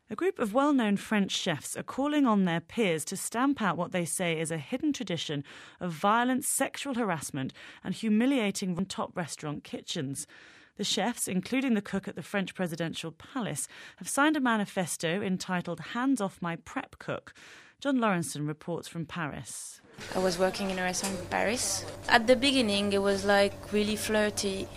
A group of well-known French chefs are calling on their peers to stamp out what they say is a hidden tradition of violent sexual harassment and humiliating top restaurant kitchens. The chefs, including the cook at the French presidential palace, have signed a manifesto entitled Hands Off My Prep Cook. John Lawrenson reports from Paris. I was working in a restaurant in Paris. At the beginning, it was really flirty.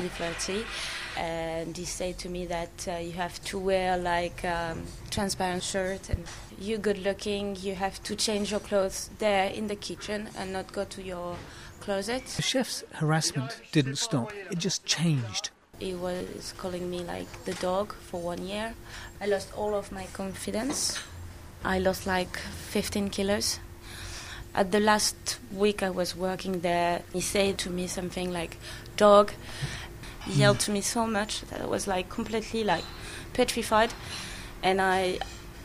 And he said to me that you have to wear transparent shirt and you're good looking. You have to change your clothes there in the kitchen and not go to your closet. The chef's harassment didn't stop. It just changed. He was calling me the dog for 1 year. I lost all of my confidence. I lost 15 kilos. At the last week I was working there, he said to me something like, dog. He yelled to me so much that I was completely petrified. And I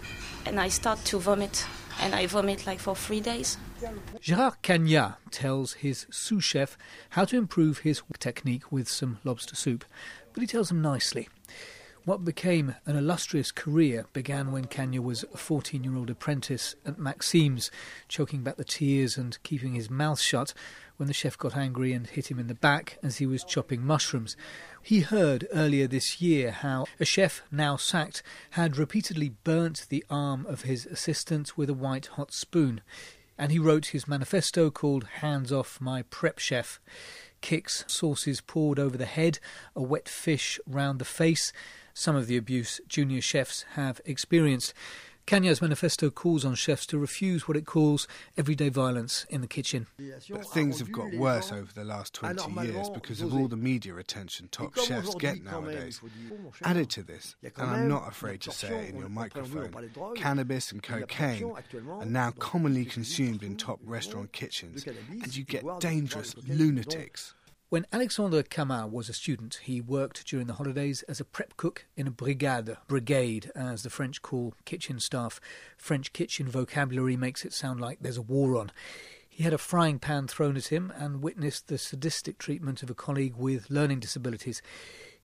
start to vomit. And I vomit for 3 days. Gérard Cagnat tells his sous chef how to improve his technique with some lobster soup. But he tells him nicely. What became an illustrious career began when Cagnat was a 14-year-old apprentice at Maxim's, choking back the tears and keeping his mouth shut when the chef got angry and hit him in the back as he was chopping mushrooms. He heard earlier this year how a chef now sacked had repeatedly burnt the arm of his assistant with a white hot spoon. And he wrote his manifesto called Hands Off My Prep Chef. Kicks, sauces poured over the head, a wet fish round the face. Some of the abuse junior chefs have experienced. Cagnat's manifesto calls on chefs to refuse what it calls everyday violence in the kitchen. But things have got worse over the last 20 years because of all the media attention top chefs get nowadays. Added to this, and I'm not afraid to say it in your microphone, cannabis and cocaine are now commonly consumed in top restaurant kitchens, and you get dangerous lunatics. When Alexandre Camas was a student, he worked during the holidays as a prep cook in a brigade, as the French call kitchen staff. French kitchen vocabulary makes it sound like there's a war on. He had a frying pan thrown at him and witnessed the sadistic treatment of a colleague with learning disabilities.